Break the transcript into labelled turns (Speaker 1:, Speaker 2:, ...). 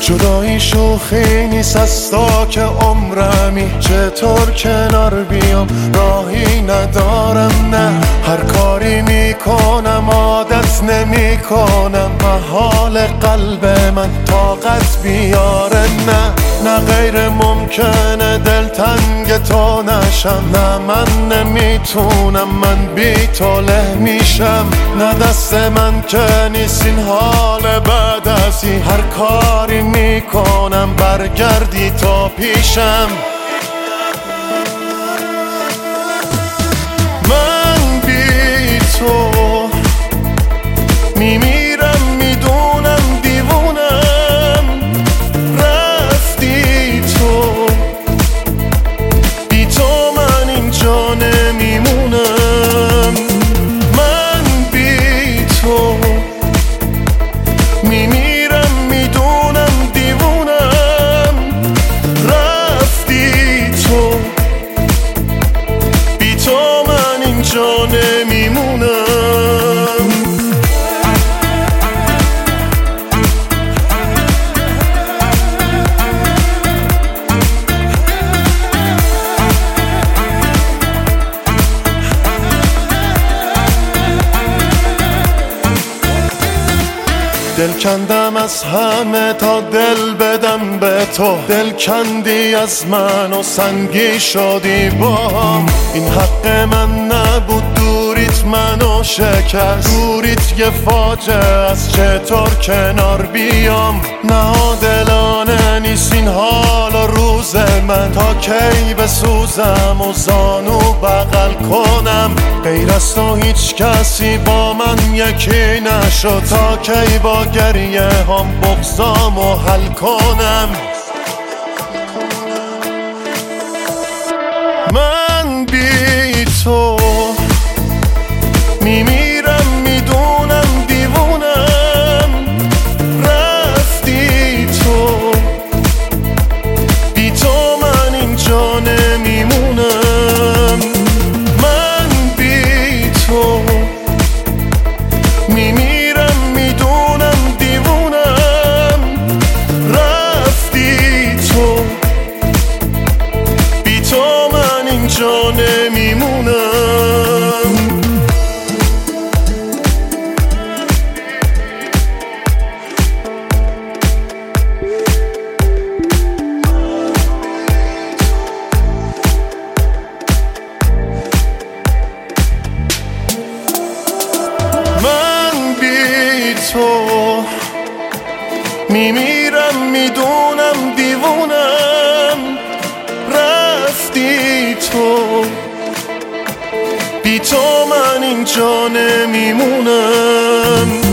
Speaker 1: جدایی شوخی نیست از تا که عمرمی، چطور کنار بیام راهی ندارم. نه هر کاری میکنم عادت نمیکنم، محال قلب من طاقت بیاره. نه غیر ممکنه دلتنگ تو نشم، نه من نمیتونم من بی تو له میشم. نه دست من که نیست این حال بعد از این، هر کاری میکنم برگردی تا پیشم. من بی تو میمیرم، میدونم دیوونم، رفتی تو، بی تو من اینجا نمیمونم. من بی تو میمیرم، میدونم دیوونم، رفتی تو، بی تو من اینجا نمیمونم. دل کندم از همه تا دل بدم به تو، دل کندی از من و سنگی شدی باهم. این حق من نبود، دوریت منو شکست، دوریت یه فاجعه از، چطور کنار بیام. نادلانه نیست این حال و روز من، تا کی بسوزم و زانو بغل کنم. غیر از تو هیچ کسی با من یکی نشد، تا کی با گریه هم بغضامو حل کنم. من بی تو میمیرم، میدونم دیوونم، رفتی تو، بی تو من اینجا نمیمونم. من بی تو میمیرم، میدونم دیوونم، رفتی تو، بی تو من اینجا نمیمونم. تو میمیرم، میدونم دیوونم، رفتی تو، بی تو من اینجا نمیمونم.